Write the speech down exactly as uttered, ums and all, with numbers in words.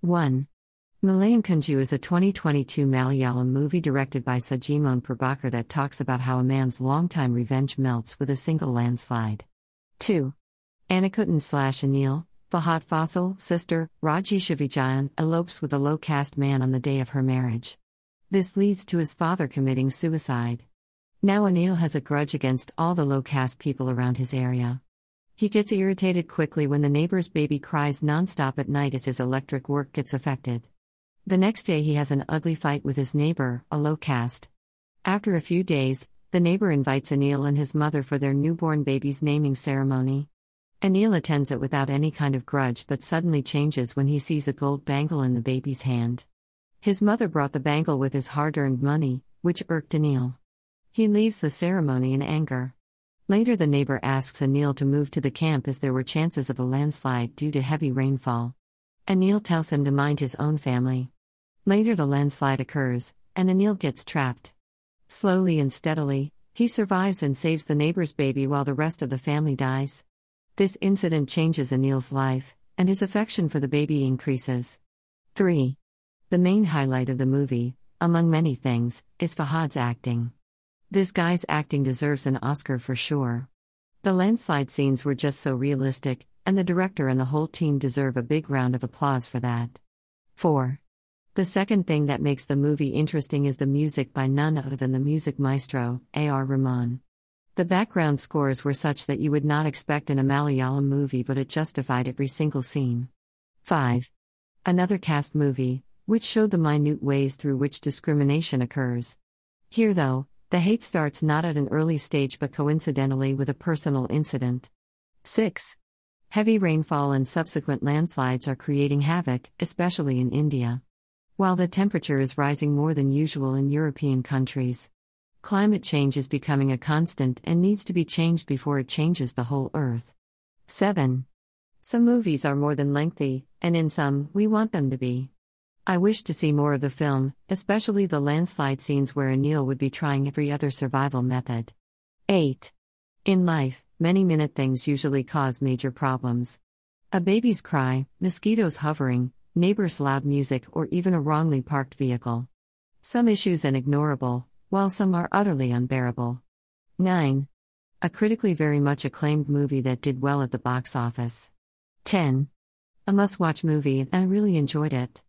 one. Malayan Kunju is a twenty twenty-two Malayalam movie directed by Sajimon Prabhakar that talks about how a man's longtime revenge melts with a single landslide. two. Anikutan slash Anil, Fahad Fasil, sister, Rajisha Vijayan, elopes with a low-caste man on the day of her marriage. This leads to his father committing suicide. Now Anil has a grudge against all the low-caste people around his area. He gets irritated quickly when the neighbor's baby cries non-stop at night as his electric work gets affected. The next day he has an ugly fight with his neighbor, a low caste. After a few days, the neighbor invites Anil and his mother for their newborn baby's naming ceremony. Anil attends it without any kind of grudge but suddenly changes when he sees a gold bangle in the baby's hand. His mother brought the bangle with his hard-earned money, which irked Anil. He leaves the ceremony in anger. Later the neighbor asks Anil to move to the camp as there were chances of a landslide due to heavy rainfall. Anil tells him to mind his own family. Later the landslide occurs, and Anil gets trapped. Slowly and steadily, he survives and saves the neighbor's baby while the rest of the family dies. This incident changes Anil's life, and his affection for the baby increases. three. The main highlight of the movie, among many things, is Fahad's acting. This guy's acting deserves an Oscar for sure. The landslide scenes were just so realistic, and the director and the whole team deserve a big round of applause for that. four. The second thing that makes the movie interesting is the music by none other than the music maestro, A R Rahman. The background scores were such that you would not expect in a Malayalam movie, but it justified every single scene. five. Another caste movie, which showed the minute ways through which discrimination occurs. Here though, the hate starts not at an early stage but coincidentally with a personal incident. six. Heavy rainfall and subsequent landslides are creating havoc, especially in India. While the temperature is rising more than usual in European countries, climate change is becoming a constant and needs to be changed before it changes the whole earth. seven. Some movies are more than lengthy, and in some, we want them to be. I wish to see more of the film, especially the landslide scenes where Anil would be trying every other survival method. eight. In life, many minute things usually cause major problems. A baby's cry, mosquitoes hovering, neighbors' loud music, or even a wrongly parked vehicle. Some issues are ignorable, while some are utterly unbearable. nine. A critically very much acclaimed movie that did well at the box office. ten. A must-watch movie, and I really enjoyed it.